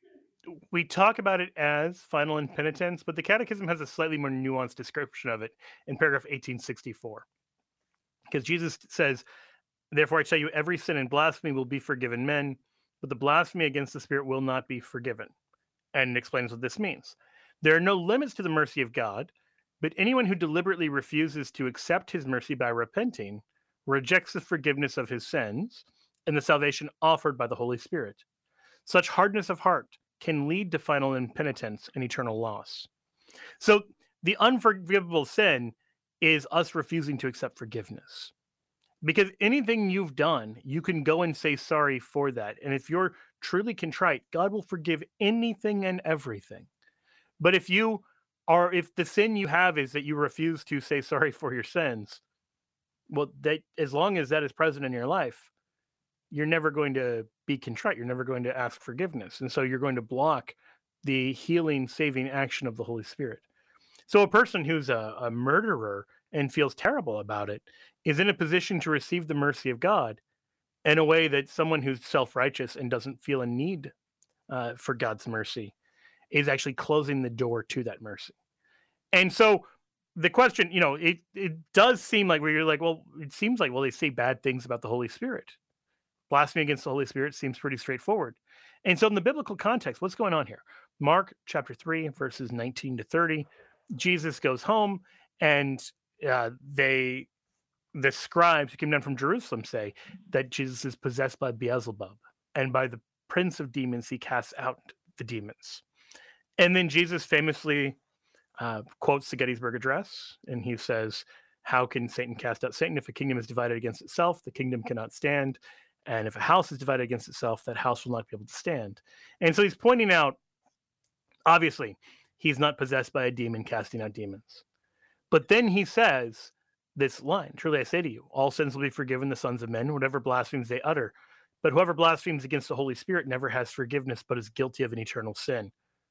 we talk about it as final impenitence, but the Catechism has a slightly more nuanced description of it in paragraph eighteen sixty-four. Because Jesus says, therefore I tell you, every sin and blasphemy will be forgiven men, but the blasphemy against the Spirit will not be forgiven. And it explains what this means. There are no limits to the mercy of God, but anyone who deliberately refuses to accept his mercy by repenting rejects the forgiveness of his sins and the salvation offered by the Holy Spirit. Such hardness of heart can lead to final impenitence and eternal loss. So the unforgivable sin is us refusing to accept forgiveness. Because anything you've done, you can go and say sorry for that. And if you're truly contrite, God will forgive anything and everything. But if you are, if the sin you have is that you refuse to say sorry for your sins, well, that as long as that is present in your life, you're never going to be contrite. You're never going to ask forgiveness. And so you're going to block the healing, saving action of the Holy Spirit. So a person who's a, a murderer and feels terrible about it is in a position to receive the mercy of God in a way that someone who's self-righteous and doesn't feel a need uh, for God's mercy is actually closing the door to that mercy. And so the question, you know, it, it does seem like where you're like, well, it seems like, well, they say bad things about the Holy Spirit. Blasphemy against the Holy Spirit seems pretty straightforward. And so in the biblical context, what's going on here? Mark chapter three, verses nineteen to thirty, Jesus goes home and uh, they, the scribes who came down from Jerusalem say that Jesus is possessed by Beelzebub, and by the prince of demons, he casts out the demons. And then Jesus famously uh, quotes the Gettysburg Address, and he says, how can Satan cast out Satan? If a kingdom is divided against itself, the kingdom cannot stand. And if a house is divided against itself, that house will not be able to stand. And so he's pointing out, obviously, he's not possessed by a demon casting out demons. But then he says this line, truly I say to you, all sins will be forgiven the sons of men, whatever blasphemies they utter. But whoever blasphemes against the Holy Spirit never has forgiveness, but is guilty of an eternal sin.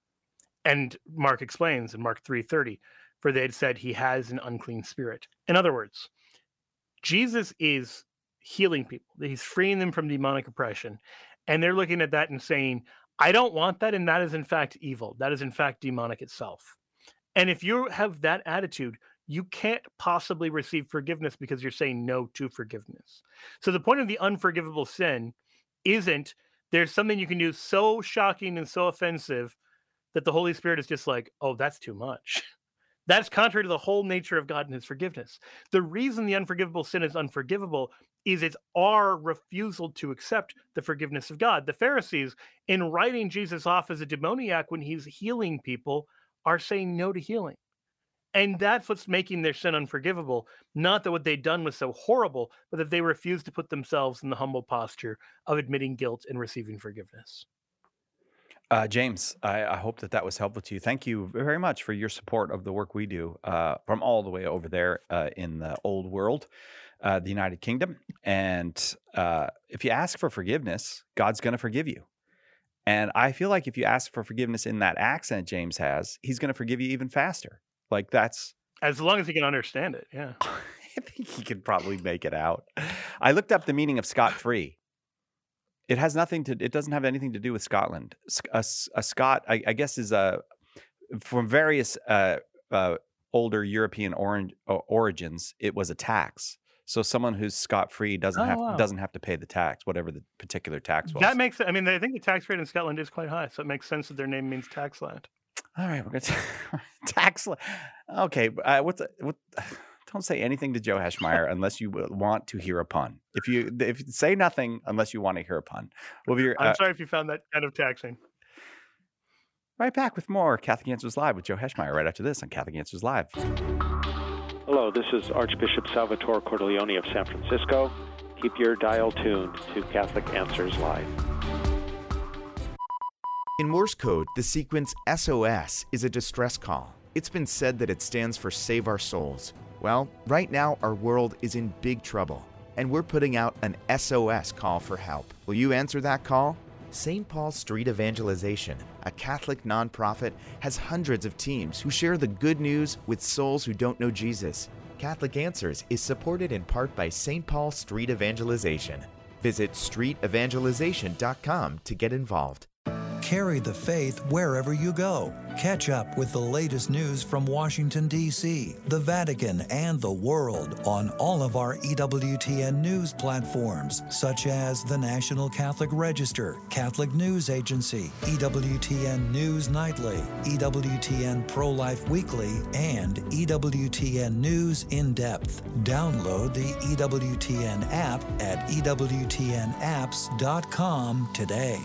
And Mark explains in Mark three thirty, for they had said he has an unclean spirit. In other words, Jesus is healing people. He's freeing them from demonic oppression. And they're looking at that and saying, I don't want that. And that is in fact evil. That is in fact demonic itself. And if you have that attitude, you can't possibly receive forgiveness because you're saying no to forgiveness. So the point of the unforgivable sin isn't there's something you can do so shocking and so offensive that the Holy Spirit is just like, oh, that's too much. That's contrary to the whole nature of God and his forgiveness. The reason the unforgivable sin is unforgivable is it's our refusal to accept the forgiveness of God. The Pharisees, in writing Jesus off as a demoniac when he's healing people, are saying no to healing. And that's what's making their sin unforgivable. Not that what they'd done was so horrible, but that they refused to put themselves in the humble posture of admitting guilt and receiving forgiveness. Uh, James, I, I hope that that was helpful to you. Thank you very much for your support of the work we do uh, from all the way over there uh, in the old world, uh, the United Kingdom. And uh, if you ask for forgiveness, God's going to forgive you. And I feel like if you ask for forgiveness in that accent James has, he's going to forgive you even faster. Like that's... As long as he can understand it, yeah. I think he could probably make it out. I looked up the meaning of scot-free. It has nothing to, it doesn't have anything to do with Scotland. A, a Scot, I, I guess, is a, from various uh, uh, older European orin- o- origins, it was a tax. So someone who's scot-free doesn't Oh, have wow. doesn't have to pay the tax, whatever the particular tax was. That makes I mean, I think the tax rate in Scotland is quite high, so it makes sense that their name means tax land. All right, we're going to tax. li- Okay, uh, what's what? Don't say anything to Joe Heschmeyer unless you w- want to hear a pun. If you if you say nothing unless you want to hear a pun, we'll be I'm uh, sorry if you found that kind of taxing. right back with more Catholic Answers Live with Joe Heschmeyer right after this on Catholic Answers Live. Hello, this is Archbishop Salvatore Cordileone of San Francisco. Keep your dial tuned to Catholic Answers Live. In Morse code, the sequence S O S is a distress call. It's been said that it stands for Save Our Souls. Well, right now our world is in big trouble, and we're putting out an S O S call for help. Will you answer that call? Saint Paul Street Evangelization, a Catholic nonprofit, has hundreds of teams who share the good news with souls who don't know Jesus. Catholic Answers is supported in part by Saint Paul Street Evangelization. Visit street evangelization dot com to get involved. Carry the faith wherever you go. Catch up with the latest news from Washington, D C, the Vatican, and the world on all of our E W T N news platforms, such as the National Catholic Register, Catholic News Agency, E W T N News Nightly, E W T N Pro-Life Weekly, and E W T N News In Depth. Download the E W T N app at E W T N apps dot com today.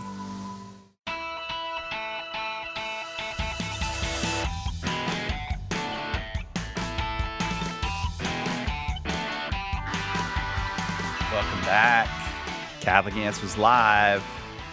Welcome back. Catholic Answers Live.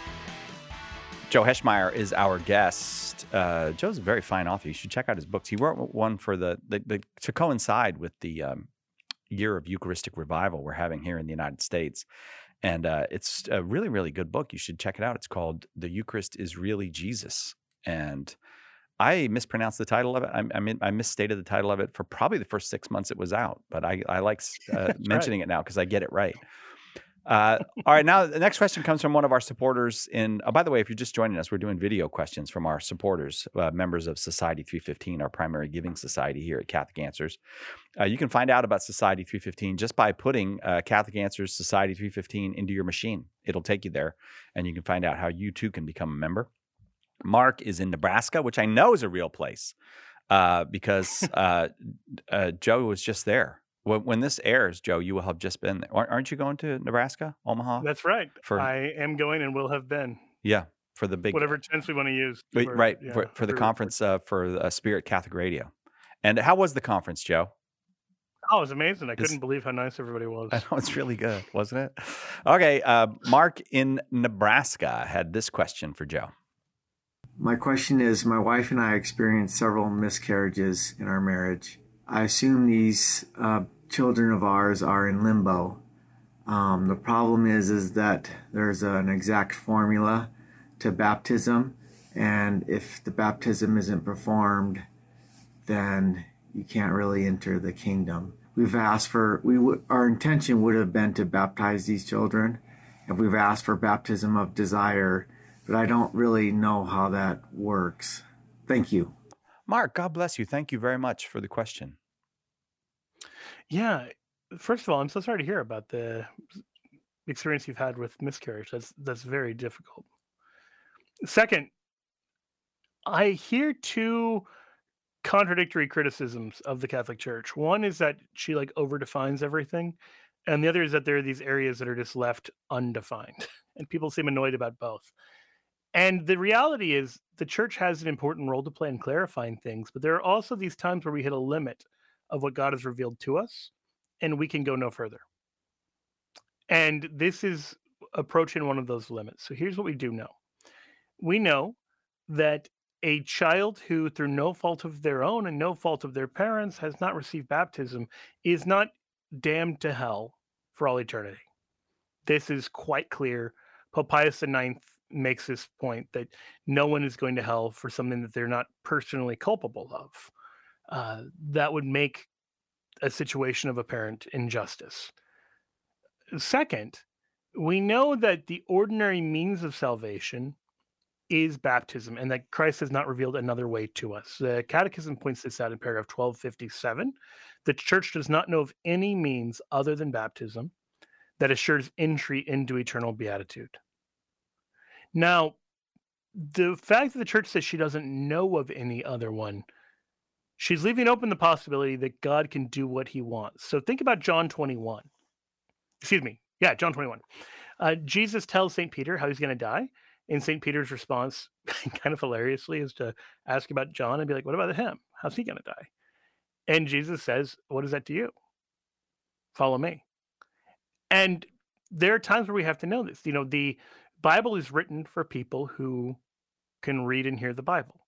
Joe Heschmeyer is our guest. Uh, Joe's a very fine author. You should check out his books. He wrote one for the, the, the to coincide with the um, year of Eucharistic revival we're having here in the United States. And uh, it's a really, really good book. You should check it out. It's called The Eucharist is Really Jesus. And I mispronounced the title of it. I, I mean, I misstated the title of it for probably the first six months it was out. But I, I like uh, mentioning right. it now because I get it right. Uh, all right, now the next question comes from one of our supporters. In oh, by the way, if you're just joining us, we're doing video questions from our supporters, uh, members of Society three fifteen, our primary giving society here at Catholic Answers. Uh, you can find out about Society three fifteen just by putting uh, Catholic Answers Society three fifteen into your machine. It'll take you there, and you can find out how you too can become a member. Mark is in Nebraska, which I know is a real place uh, because uh, uh, Joe was just there. When, when this airs, Joe, you will have just been there. Aren't you going to Nebraska, Omaha? That's right. For, I am going and will have been. Yeah, for the big whatever tense we want to use. Wait, for, right yeah, for, for the conference uh, for uh, Spirit Catholic Radio. And how was the conference, Joe? Oh, it was amazing. I It's- couldn't believe how nice everybody was. I know it's really good, wasn't it? Okay, uh, Mark in Nebraska had this question for Joe. My question is, my wife and I experienced several miscarriages in our marriage. I assume these uh, children of ours are in limbo. Um, the problem is, is that there's an exact formula to baptism, and if the baptism isn't performed, then you can't really enter the kingdom. We've asked for, we w- our intention would have been to baptize these children, and we've asked for baptism of desire, but I don't really know how that works. Thank you. Mark, God bless you. Thank you very much for the question. Yeah. First of all, I'm so sorry to hear about the experience you've had with miscarriage. That's that's very difficult. Second, I hear two contradictory criticisms of the Catholic Church. One is that she like overdefines everything, and the other is that there are these areas that are just left undefined, and people seem annoyed about both. And the reality is the church has an important role to play in clarifying things, but there are also these times where we hit a limit of what God has revealed to us, and we can go no further. And this is approaching one of those limits. So here's what we do know. We know that a child who, through no fault of their own and no fault of their parents, has not received baptism is not damned to hell for all eternity. This is quite clear. Pope Pius the Ninth makes this point that no one is going to hell for something that they're not personally culpable of. Uh, that would make a situation of apparent injustice. Second, we know that the ordinary means of salvation is baptism, and that Christ has not revealed another way to us. The Catechism points this out in paragraph twelve fifty-seven. The Church does not know of any means other than baptism that assures entry into eternal beatitude. Now, the fact that the Church says she doesn't know of any other one, she's leaving open the possibility that God can do what he wants. So think about John twenty-one. Excuse me. Yeah, John twenty-one. Uh, Jesus tells Saint Peter how he's going to die. And Saint Peter's response, kind of hilariously, is to ask about John and be like, what about him? How's he going to die? And Jesus says, what is that to you? Follow me. And there are times where we have to know this. You know, the Bible is written for people who can read and hear the Bible.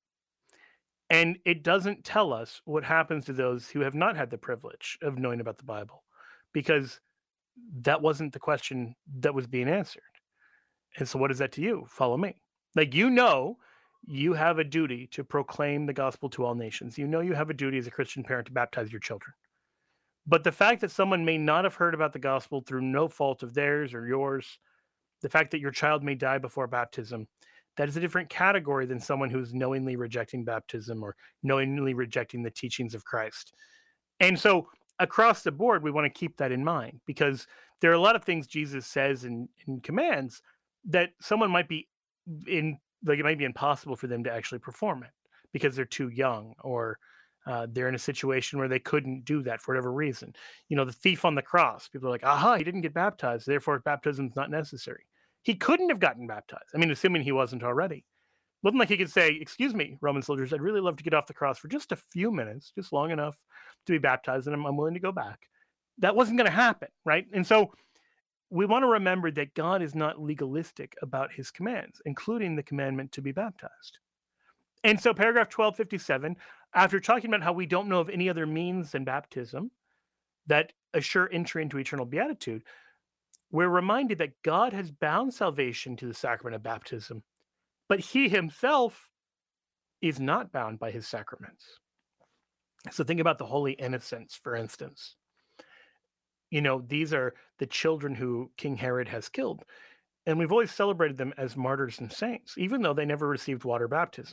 And it doesn't tell us what happens to those who have not had the privilege of knowing about the Bible, because that wasn't the question that was being answered. And so what is that to you? Follow me. Like, you know, you have a duty to proclaim the gospel to all nations. You know, you have a duty as a Christian parent to baptize your children. But the fact that someone may not have heard about the gospel through no fault of theirs or yours, the fact that your child may die before baptism, that is a different category than someone who's knowingly rejecting baptism or knowingly rejecting the teachings of Christ. And so across the board, we want to keep that in mind, because there are a lot of things Jesus says and, and commands that someone might be in, like it might be impossible for them to actually perform it because they're too young, or uh, they're in a situation where they couldn't do that for whatever reason. You know, the thief on the cross, people are like, aha, he didn't get baptized, therefore baptism is not necessary. He couldn't have gotten baptized. I mean, assuming he wasn't already. It wasn't like he could say, excuse me, Roman soldiers, I'd really love to get off the cross for just a few minutes, just long enough to be baptized, and I'm, I'm willing to go back. That wasn't going to happen, right? And so we want to remember that God is not legalistic about his commands, including the commandment to be baptized. And so paragraph twelve fifty-seven, after talking about how we don't know of any other means than baptism that assure entry into eternal beatitude, we're reminded that God has bound salvation to the sacrament of baptism, but he himself is not bound by his sacraments. So think about the holy innocents, for instance. You know, these are the children who King Herod has killed. And we've always celebrated them as martyrs and saints, even though they never received water baptism.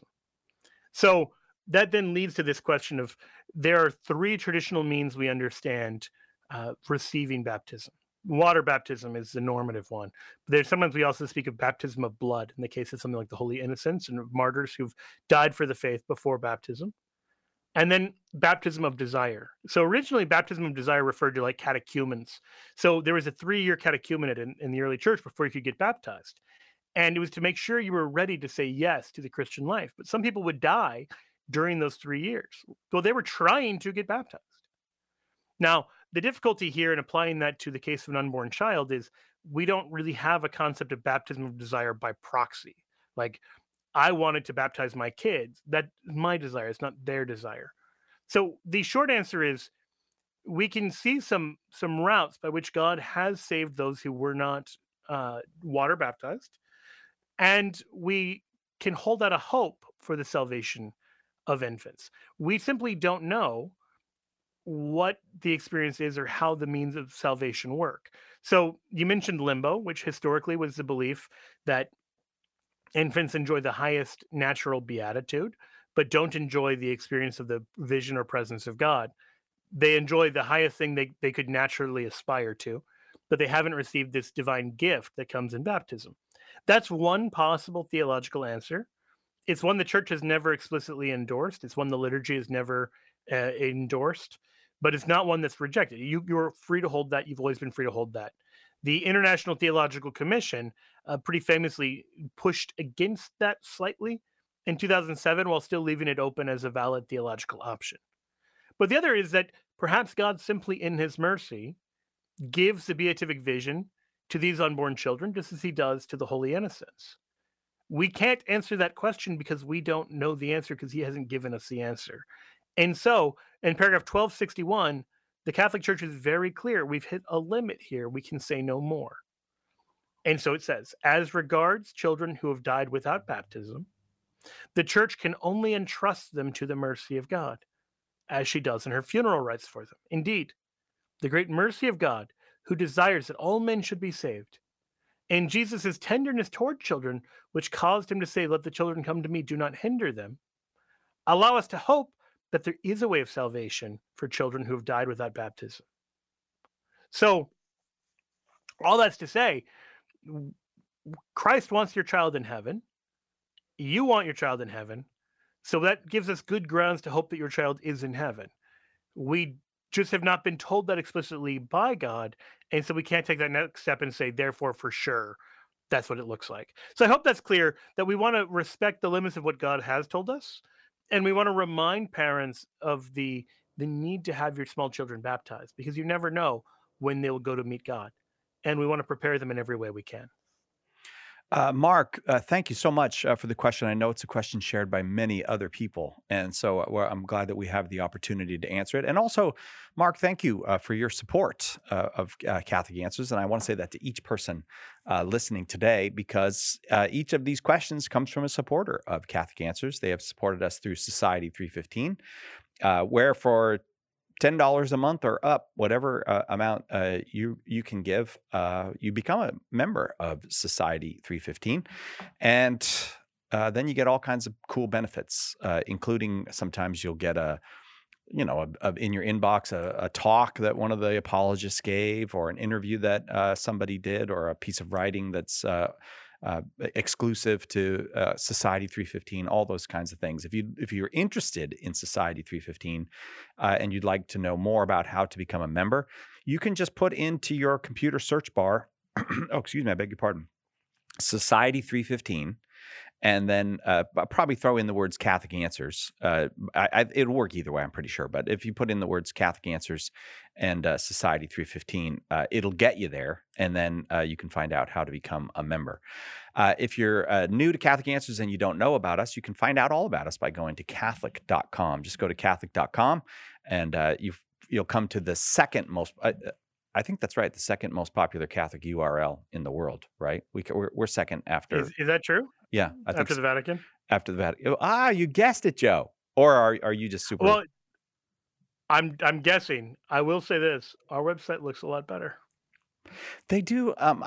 So that then leads to this question of, there are three traditional means we understand uh, receiving baptism. Water baptism is the normative one. But there's sometimes we also speak of baptism of blood in the case of something like the holy innocents and martyrs who've died for the faith before baptism. And then baptism of desire. So originally, baptism of desire referred to like catechumens. So there was a three-year catechumenate in, in the early church before you could get baptized. And it was to make sure you were ready to say yes to the Christian life. But some people would die during those three years. Well, they were trying to get baptized. Now, the difficulty here in applying that to the case of an unborn child is we don't really have a concept of baptism of desire by proxy. Like, I wanted to baptize my kids. That's my desire. It's not their desire. So the short answer is we can see some, some routes by which God has saved those who were not uh, water baptized. And we can hold out a hope for the salvation of infants. We simply don't know what the experience is or how the means of salvation work. So you mentioned limbo, which historically was the belief that infants enjoy the highest natural beatitude, but don't enjoy the experience of the vision or presence of God. They enjoy the highest thing they, they could naturally aspire to, but they haven't received this divine gift that comes in baptism. That's one possible theological answer. It's one the church has never explicitly endorsed. It's one the liturgy has never uh, endorsed, but it's not one that's rejected. You, you're free to hold that. You've always been free to hold that. The International Theological Commission uh, pretty famously pushed against that slightly in two thousand seven while still leaving it open as a valid theological option. But the other is that perhaps God simply in his mercy gives the beatific vision to these unborn children just as he does to the holy innocents. We can't answer that question because we don't know the answer because he hasn't given us the answer. And so in paragraph twelve sixty-one, the Catholic Church is very clear. We've hit a limit here. We can say no more. And so it says, as regards children who have died without baptism, the church can only entrust them to the mercy of God, as she does in her funeral rites for them. Indeed, the great mercy of God, who desires that all men should be saved, and Jesus' tenderness toward children, which caused him to say, "Let the children come to me, do not hinder them," allow us to hope that there is a way of salvation for children who have died without baptism. So, all that's to say, Christ wants your child in heaven. You want your child in heaven. So that gives us good grounds to hope that your child is in heaven. We just have not been told that explicitly by God. And so we can't take that next step and say, therefore, for sure, that's what it looks like. So I hope that's clear, that we want to respect the limits of what God has told us. And we want to remind parents of the, the need to have your small children baptized, because you never know when they'll go to meet God. And we want to prepare them in every way we can. Uh, Mark, uh, thank you so much uh, for the question. I know it's a question shared by many other people, and so uh, I'm glad that we have the opportunity to answer it. And also, Mark, thank you uh, for your support uh, of uh, Catholic Answers. And I want to say that to each person uh, listening today, because uh, each of these questions comes from a supporter of Catholic Answers. They have supported us through Society three fifteen, uh, where for ten dollars a month or up, whatever uh, amount uh, you you can give, uh, you become a member of Society three fifteen. And uh, then you get all kinds of cool benefits, uh, including sometimes you'll get a, you know, a, a, in your inbox, a, a talk that one of the apologists gave, or an interview that uh, somebody did, or a piece of writing that's uh, Uh, exclusive to uh, Society three fifteen, all those kinds of things. If you if you're interested in Society three fifteen uh, and you'd like to know more about how to become a member, you can just put into your computer search bar, oh, excuse me, I beg your pardon, Society three fifteen, and then uh, probably throw in the words Catholic Answers. Uh, I, I, it'll work either way, I'm pretty sure. But if you put in the words Catholic Answers and uh, Society three fifteen, uh, it'll get you there, and then uh, you can find out how to become a member. Uh, if you're uh, new to Catholic Answers and you don't know about us, you can find out all about us by going to Catholic dot com. Just go to Catholic dot com, and uh, you you'll come to the second most. Uh, I think that's right. The second most popular Catholic U R L in the world, right? We, we're, we're second after. Is, is that true? Yeah. I think after the Vatican? After the Vatican. Ah, you guessed it, Joe. Or are, are you just super? Well, I'm, I'm guessing. I will say this. Our website looks a lot better. They do. Um,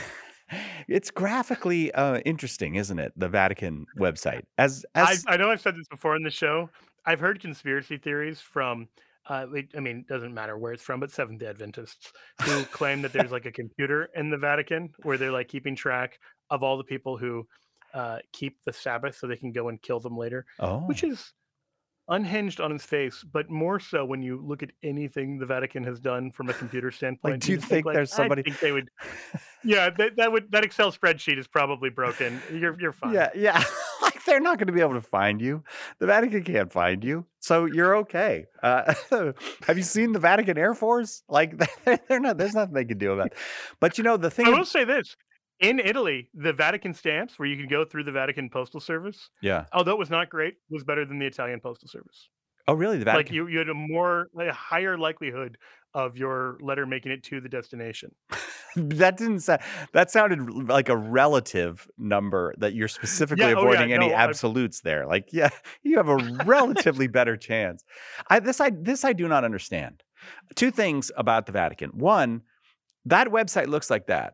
it's graphically uh, interesting, isn't it? The Vatican website. As, as I, I know I've said this before in the show. I've heard conspiracy theories from Uh, I mean, it doesn't matter where it's from, but Seventh-day Adventists who claim that there's like a computer in the Vatican where they're like keeping track of all the people who uh, keep the Sabbath so they can go and kill them later, oh. which is unhinged on its face, but more so when you look at anything the Vatican has done from a computer standpoint. Like, do you think, think like, there's somebody? I think they would. Yeah, that, that would that Excel spreadsheet is probably broken. You're you're fine. Yeah, yeah. Like, they're not going to be able to find you. The Vatican can't find you, so you're okay. Uh, have you seen the Vatican Air Force? Like, they're not. There's nothing they can do about it. But you know the thing. I will say this. In Italy, the Vatican stamps, where you can go through the Vatican Postal Service, yeah, although it was not great, was better than the Italian Postal Service. Oh, really? The Vatican? Like you, you had a more, like a higher likelihood of your letter making it to the destination. That didn't sound. That sounded like a relative number that you're specifically yeah, avoiding oh, yeah, any no, absolutes I've... there. Like, yeah, you have a relatively better chance. I this I this I do not understand. Two things about the Vatican. One, that website looks like that.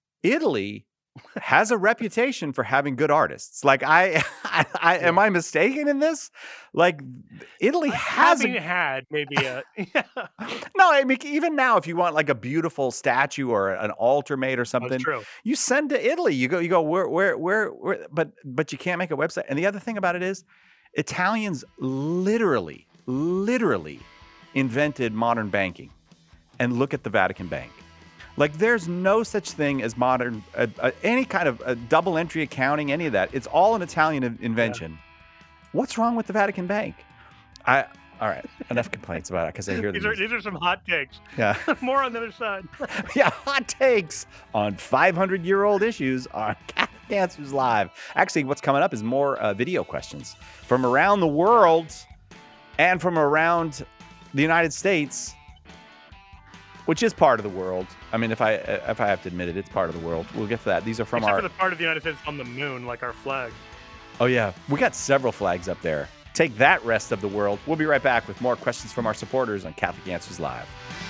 Italy has a reputation for having good artists. Like, I, I, I am I mistaken in this? Like, Italy has Having a... had maybe a yeah. No, I mean, even now, if you want like a beautiful statue or an altar made or something, That's true. you send to Italy. You go, you go, where, where, where, where, but, but you can't make a website. And the other thing about it is, Italians literally, literally invented modern banking. And look at the Vatican Bank. Like, there's no such thing as modern, uh, uh, any kind of uh, double entry accounting, any of that. It's all an Italian invention. Yeah. What's wrong with the Vatican Bank? I all right, enough complaints about it because I hear these the are these are some hot takes. Yeah, more on the other side. Yeah, hot takes on five hundred year old issues on Catholic Answers Live. Actually, what's coming up is more uh, video questions from around the world and from around the United States, which is part of the world. I mean, if I if I have to admit it, it's part of the world. We'll get to that. These are from Except our... for the part of the United States on the moon, like our flag. Oh, yeah. We got several flags up there. Take that, rest of the world. We'll be right back with more questions from our supporters on Catholic Answers Live.